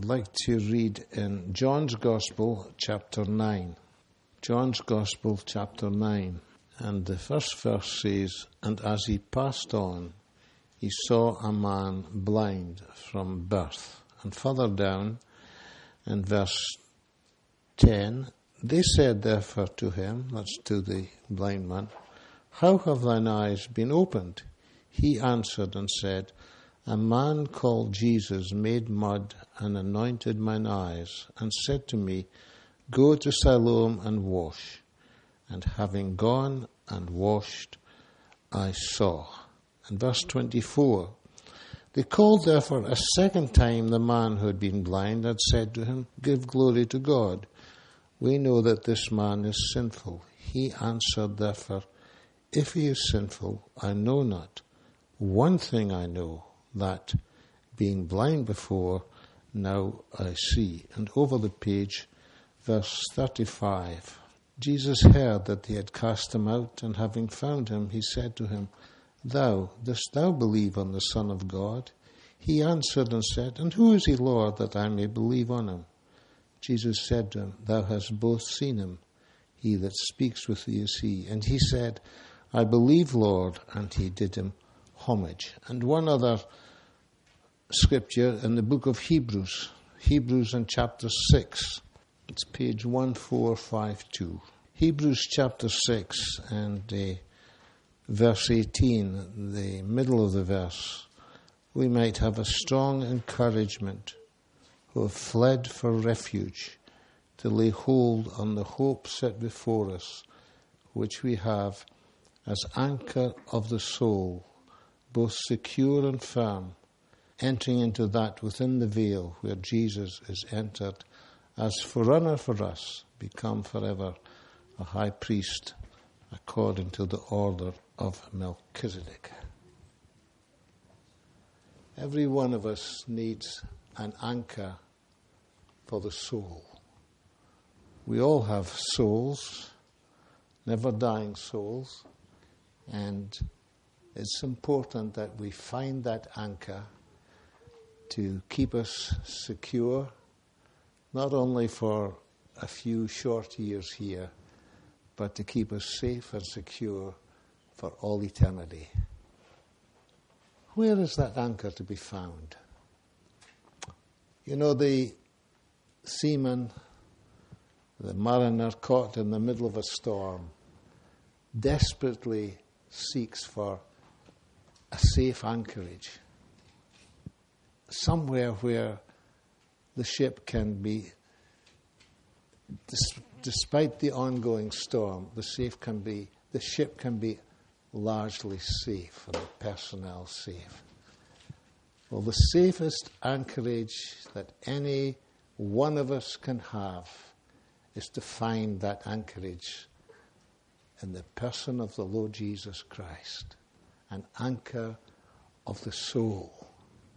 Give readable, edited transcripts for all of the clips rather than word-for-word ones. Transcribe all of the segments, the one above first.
I'd like to read in John's Gospel, chapter 9. John's Gospel, chapter 9. And the first verse says, "And as he passed on, he saw a man blind from birth." And further down, in verse 10, "They said therefore to him," that's to the blind man, "How have thine eyes been opened?" He answered and said, "A man called Jesus made mud and anointed mine eyes, and said to me, Go to Siloam and wash. And having gone and washed, I saw." And verse 24, "They called therefore a second time the man who had been blind, and said to him, Give glory to God. We know that this man is sinful. He answered therefore, If he is sinful, I know not. One thing I know, that, being blind before, now I see." And over the page, verse 35, "Jesus heard that they had cast him out, and having found him, he said to him, Dost thou believe on the Son of God? He answered and said, And who is he, Lord, that I may believe on him? Jesus said to him, Thou hast both seen him. He that speaks with thee is he. And he said, I believe, Lord, and he did him homage." And one other scripture in the book of Hebrews in chapter 6. It's page 1452. Hebrews chapter 6 and verse 18, the middle of the verse. "We might have a strong encouragement who have fled for refuge to lay hold on the hope set before us, which we have as anchor of the soul, both secure and firm, entering into that within the veil where Jesus is entered, as forerunner for us, become forever a high priest according to the order of Melchizedek." Every one of us needs an anchor for the soul. We all have souls, never dying souls, and it's important that we find that anchor to keep us secure, not only for a few short years here, but to keep us safe and secure for all eternity. Where is that anchor to be found? You know, the seaman, the mariner caught in the middle of a storm, desperately seeks for a safe anchorage, somewhere where the ship can be, despite the ongoing storm, the ship can be largely safe and the personnel safe. Well, the safest anchorage that any one of us can have is to find that anchorage in the person of the Lord Jesus Christ, an anchor of the soul.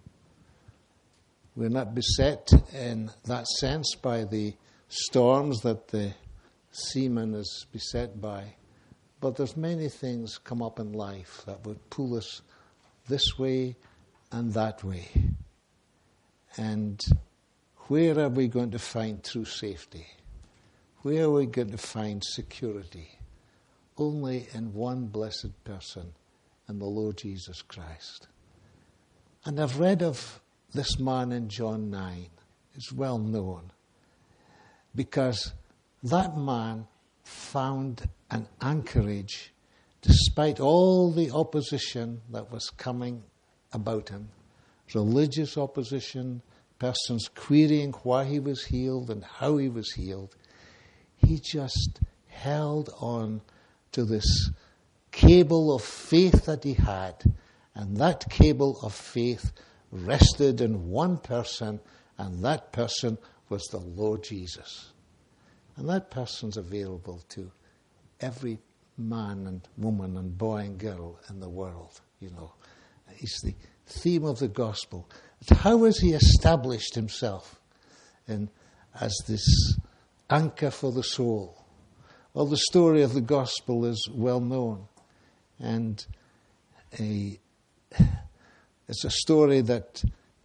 We're not beset in that sense by the storms that the seaman is beset by, but there's many things come up in life that would pull us this way and that way. And where are we going to find true safety? Where are we going to find security? Only in one blessed person, in the Lord Jesus Christ. And I've read of this man in John 9. It's well known, because that man found an anchorage despite all the opposition that was coming about him. Religious opposition, persons querying why he was healed and how he was healed. He just held on to this cable of faith that he had, and that cable of faith rested in one person, and that person was the Lord Jesus. And that person's available to every man and woman and boy and girl in the world, you know. He's the theme of the gospel. How has he established himself as this anchor for the soul? Well, the story of the gospel is well known, and it's a story that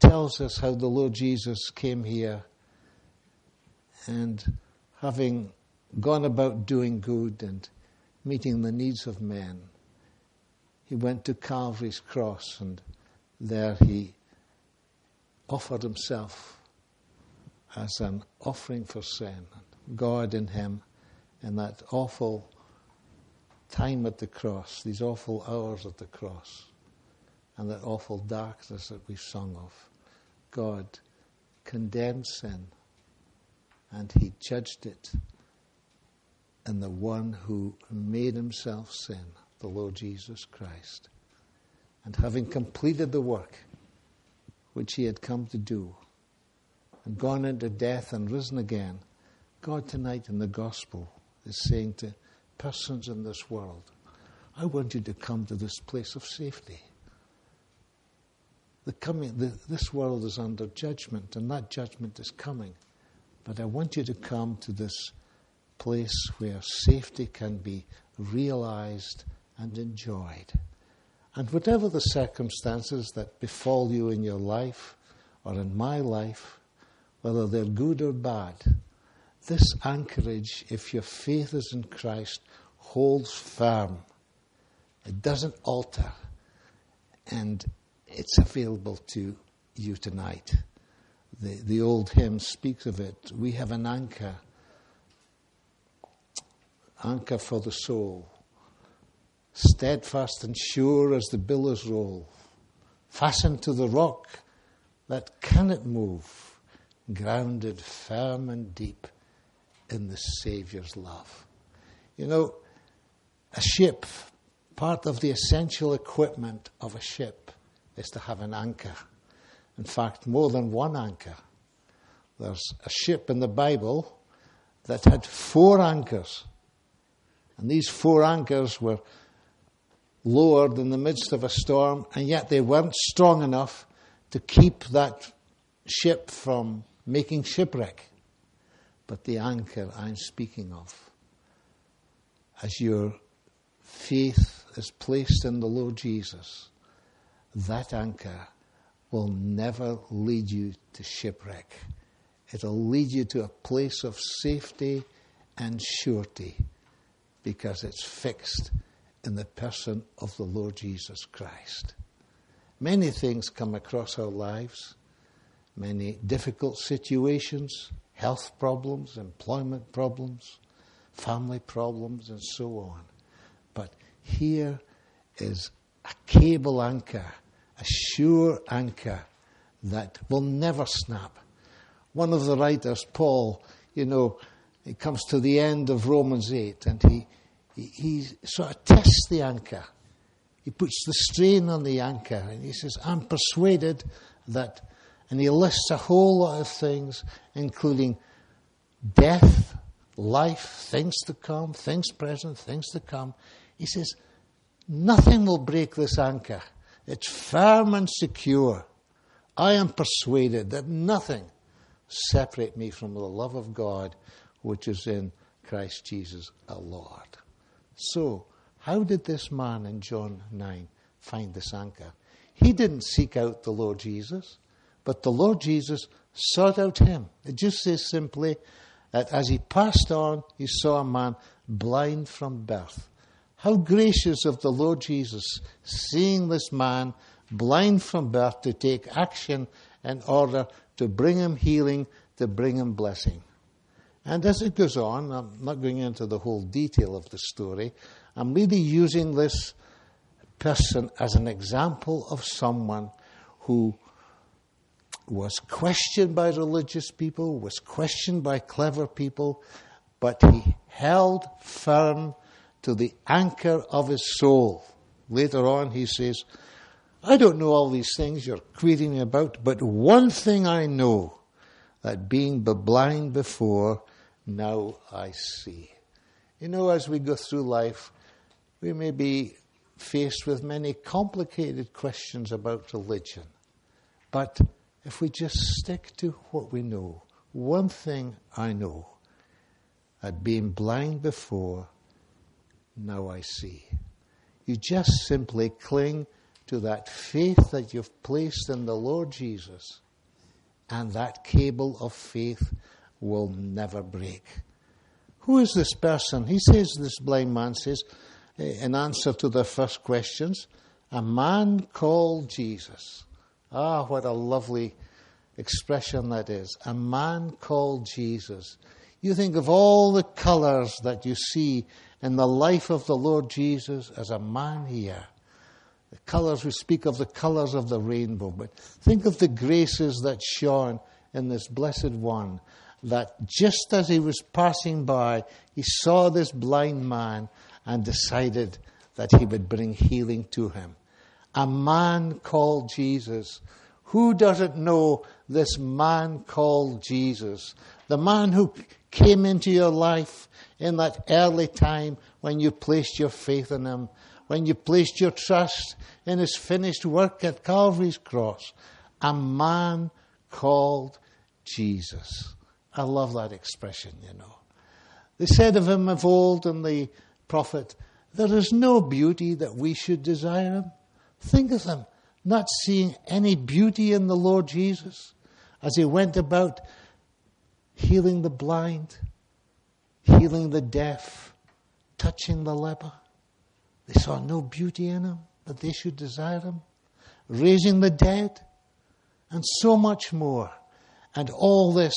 tells us how the Lord Jesus came here and having gone about doing good and meeting the needs of men, he went to Calvary's cross, and there he offered himself as an offering for sin. God in him, in that awful time at the cross, these awful hours at the cross, and that awful darkness that we sung of, God condemned sin, and he judged it in the one who made himself sin, the Lord Jesus Christ. And having completed the work which he had come to do, and gone into death and risen again, God tonight in the gospel is saying to persons in this world, I want you to come to this place of safety. This world is under judgment, and that judgment is coming. But I want you to come to this place where safety can be realized and enjoyed. And whatever the circumstances that befall you in your life or in my life, whether they're good or bad, this anchorage, if your faith is in Christ, holds firm. It doesn't alter. And it's available to you tonight. The old hymn speaks of it. We have an anchor for the soul, steadfast and sure as the billows roll, fastened to the rock that cannot move, grounded firm and deep in the Saviour's love. You know, a ship, part of the essential equipment of a ship is to have an anchor. In fact, more than one anchor. There's a ship in the Bible that had 4 anchors. And these 4 anchors were lowered in the midst of a storm, and yet they weren't strong enough to keep that ship from making shipwreck. But the anchor I'm speaking of, as your faith is placed in the Lord Jesus, that anchor will never lead you to shipwreck. It'll lead you to a place of safety and surety because it's fixed in the person of the Lord Jesus Christ. Many things come across our lives, many difficult situations, health problems, employment problems, family problems, and so on. But here is a cable anchor, a sure anchor that will never snap. One of the writers, Paul, he comes to the end of Romans 8 and he sort of tests the anchor. He puts the strain on the anchor and he says, I'm persuaded that, and he lists a whole lot of things, including death, life, things to come, things present, things to come. He says, nothing will break this anchor. It's firm and secure. I am persuaded that nothing separate me from the love of God which is in Christ Jesus our Lord. So, how did this man in John 9 find this anchor? He didn't seek out the Lord Jesus, but the Lord Jesus sought out him. It just says simply that as he passed on, he saw a man blind from birth. How gracious of the Lord Jesus, seeing this man blind from birth, to take action in order to bring him healing, to bring him blessing. And as it goes on, I'm not going into the whole detail of the story, I'm really using this person as an example of someone who was questioned by religious people, was questioned by clever people, but he held firm to the anchor of his soul. Later on he says, I don't know all these things you're querying me about, but one thing I know, that being blind before, now I see. As we go through life, we may be faced with many complicated questions about religion. But if we just stick to what we know, one thing I know, that being blind before, now I see. You just simply cling to to that faith that you've placed in the Lord Jesus, and that cable of faith will never break. Who is this person? He says, this blind man says, in answer to the first questions, a man called Jesus. Ah, what a lovely expression that is. A man called Jesus. You think of all the colours that you see in the life of the Lord Jesus as a man here. The colours, we speak of the colours of the rainbow, but think of the graces that shone in this blessed one, that just as he was passing by, he saw this blind man and decided that he would bring healing to him. A man called Jesus. Who doesn't know this man called Jesus? The man who came into your life in that early time when you placed your faith in him, when you placed your trust in his finished work at Calvary's cross. A man called Jesus. I love that expression, you know. They said of him of old in the prophet, there is no beauty that we should desire him. Think of him not seeing any beauty in the Lord Jesus as he went about healing the blind, healing the deaf, touching the leper. They saw no beauty in him, but they should desire him. Raising the dead, and so much more. And all this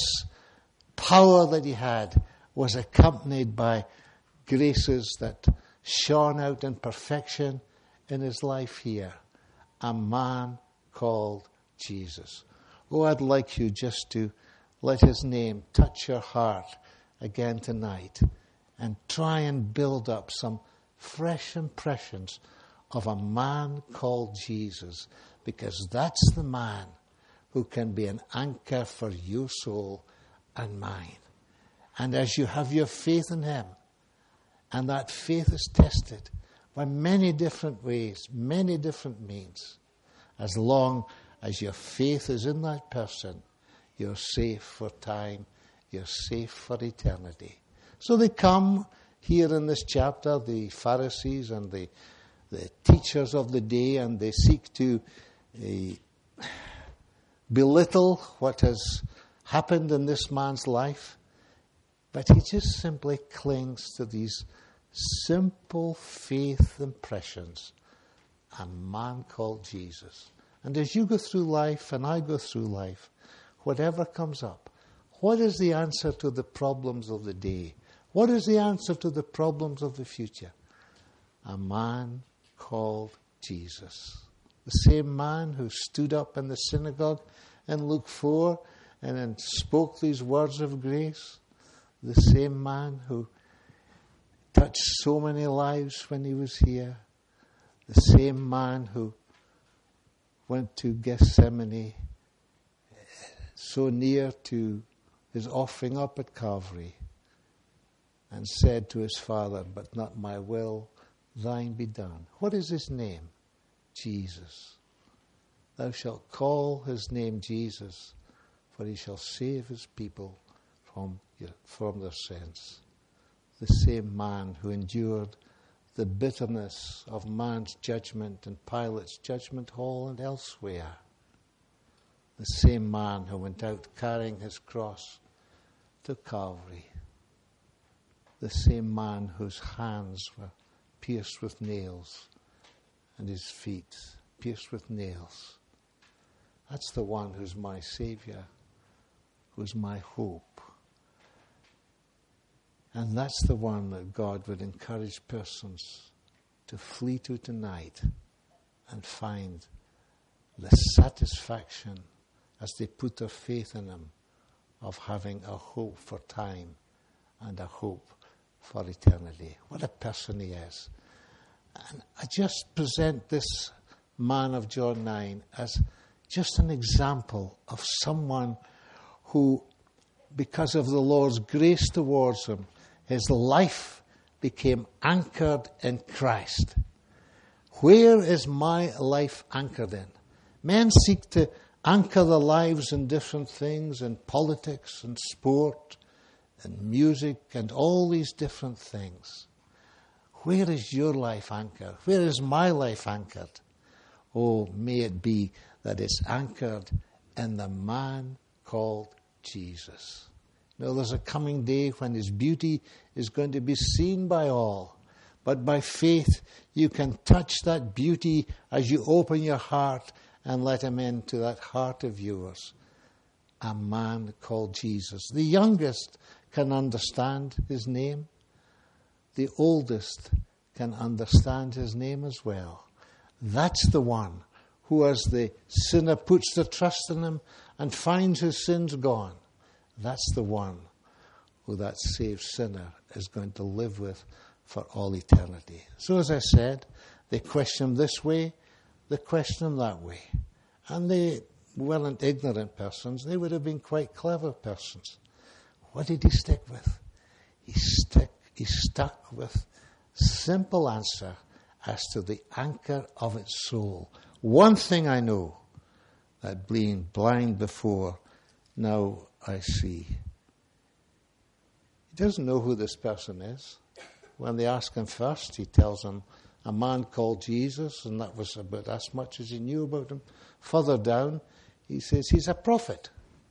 power that he had was accompanied by graces that shone out in perfection in his life here. A man called Jesus. Oh, I'd like you just to let his name touch your heart again tonight and try and build up some fresh impressions of a man called Jesus, because that's the man who can be an anchor for your soul and mine. And as you have your faith in him, and that faith is tested by many different ways, many different means, as long as your faith is in that person, you're safe for time, you're safe for eternity. So they come here in this chapter, the Pharisees and the teachers of the day, and they seek to belittle what has happened in this man's life. But he just simply clings to these simple faith impressions. A man called Jesus. And as you go through life, and I go through life, whatever comes up, what is the answer to the problems of the day? What is the answer to the problems of the future? A man called Jesus. The same man who stood up in the synagogue in Luke 4 and then spoke these words of grace. The same man who touched so many lives when he was here. The same man who went to Gethsemane, so near to his offering up at Calvary, and said to his Father, but not my will, thine be done. What is his name? Jesus. Thou shalt call his name Jesus, for he shall save his people from their sins. The same man who endured the bitterness of man's judgment in Pilate's judgment hall and elsewhere. The same man who went out carrying his cross to Calvary. The same man whose hands were pierced with nails and his feet pierced with nails. That's the one who's my Saviour, who's my hope. And that's the one that God would encourage persons to flee to tonight and find the satisfaction as they put their faith in him of having a hope for time and a hope for eternity. What a person he is. And I just present this man of John 9 as just an example of someone who, because of the Lord's grace towards him, his life became anchored in Christ. Where is my life anchored in? Men seek to anchor their lives in different things, in politics and sport and music and all these different things. Where is your life anchored? Where is my life anchored? Oh, may it be that it's anchored in the man called Jesus. Now, there's a coming day when his beauty is going to be seen by all. But by faith, you can touch that beauty as you open your heart and let him into that heart of yours. A man called Jesus. The youngest can understand his name. The oldest can understand his name as well. That's the one who, as the sinner puts their trust in him and finds his sins gone, that's the one who that saved sinner is going to live with for all eternity. So as I said, they question him this way, they question him that way. And they weren't ignorant persons, they would have been quite clever persons. What did he stick with? He stuck with simple answer as to the anchor of its soul. One thing I know, that being blind before, now I see. He doesn't know who this person is. When they ask him first, he tells them a man called Jesus, and that was about as much as he knew about him. Further down, he says he's a prophet.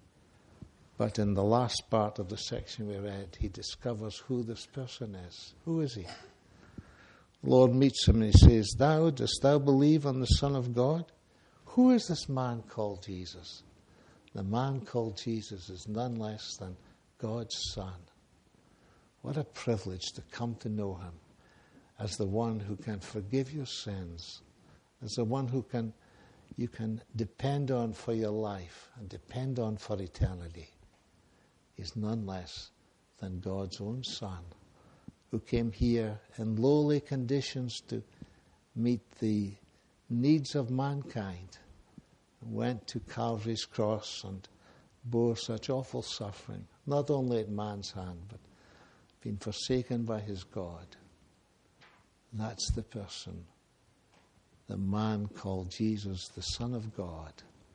But in the last part of the section we read, he discovers who this person is. Who is he? The Lord meets him and he says, dost thou believe on the Son of God? Who is this man called Jesus? The man called Jesus is none less than God's Son. What a privilege to come to know him as the one who can forgive your sins, as the one who you can depend on for your life and depend on for eternity. He's none less than God's own Son, who came here in lowly conditions to meet the needs of mankind, went to Calvary's cross and bore such awful suffering, not only at man's hand, but been forsaken by his God. That's the person, the man called Jesus, the Son of God.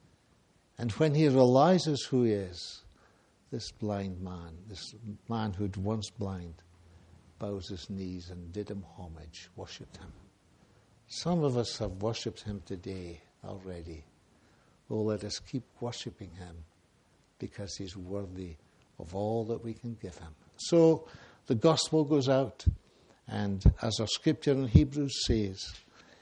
And when he realizes who he is, this blind man, this man who'd once blind, bows his knees and did him homage, worshipped him. Some of us have worshipped him today already. Oh, let us keep worshipping him because he's worthy of all that we can give him. So the gospel goes out, and as our scripture in Hebrews says,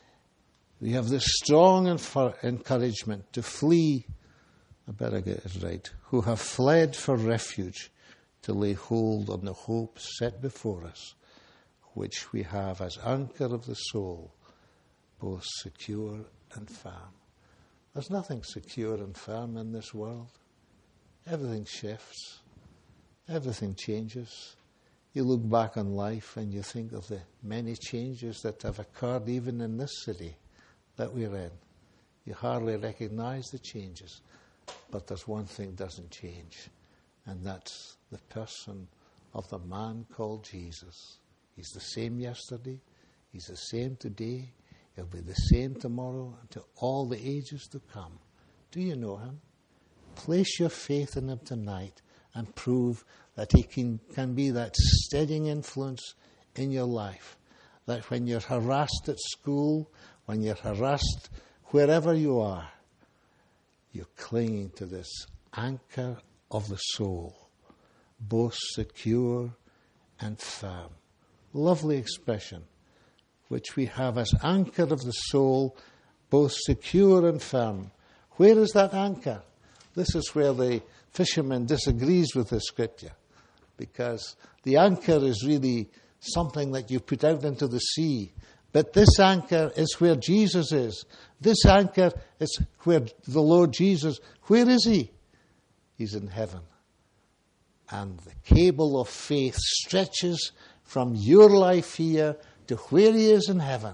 we have this strong encouragement to flee, I better get it right, who have fled for refuge to lay hold on the hope set before us, which we have as anchor of the soul, both secure and firm. There's nothing secure and firm in this world. Everything shifts. Everything changes. You look back on life and you think of the many changes that have occurred even in this city that we're in. You hardly recognize the changes. But there's one thing doesn't change, and that's the person of the man called Jesus. He's the same yesterday. He's the same today. He'll be the same tomorrow until all the ages to come. Do you know him? Place your faith in him tonight and prove that he can be that steadying influence in your life. That when you're harassed at school, when you're harassed wherever you are, you're clinging to this anchor of the soul, both secure and firm. Lovely expression, which we have as anchor of the soul, both secure and firm. Where is that anchor? This is where the fisherman disagrees with the scripture, because the anchor is really something that you put out into the sea. But this anchor is where Jesus is. This anchor is where the Lord Jesus, where is he? He's in heaven. And the cable of faith stretches from your life here to where he is in heaven.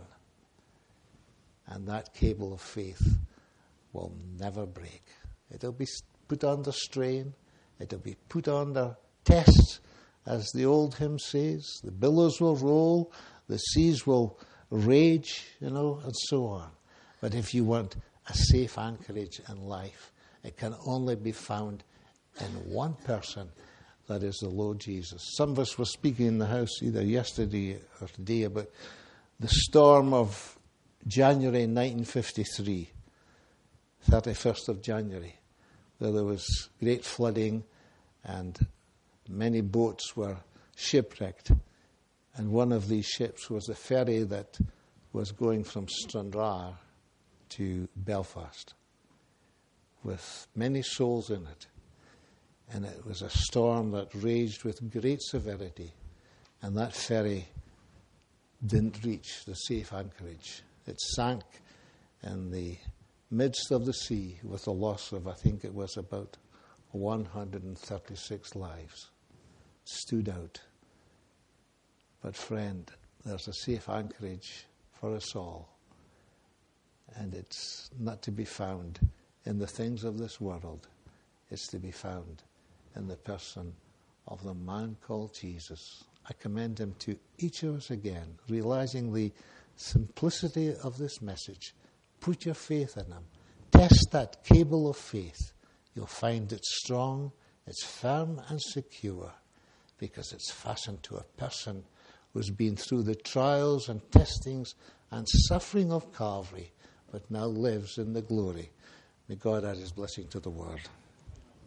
And that cable of faith will never break. It'll be put under strain. It'll be put under test, as the old hymn says. The billows will roll, the seas will rage, and so on. But if you want a safe anchorage in life, it can only be found in one person, that is the Lord Jesus. Some of us were speaking in the house either yesterday or today about the storm of January 1953, 31st of January, where there was great flooding and many boats were shipwrecked. And one of these ships was a ferry that was going from Stranraer to Belfast with many souls in it. And it was a storm that raged with great severity. And that ferry didn't reach the safe anchorage. It sank in the midst of the sea with a loss of, I think it was about 136 lives. Stood out. But friend, there's a safe anchorage for us all. And it's not to be found in the things of this world. It's to be found in the person of the man called Jesus. I commend him to each of us again, realizing the simplicity of this message. Put your faith in him. Test that cable of faith. You'll find it strong, it's firm and secure, because it's fastened to a person who's been through the trials and testings and suffering of Calvary, but now lives in the glory. May God add his blessing to the word.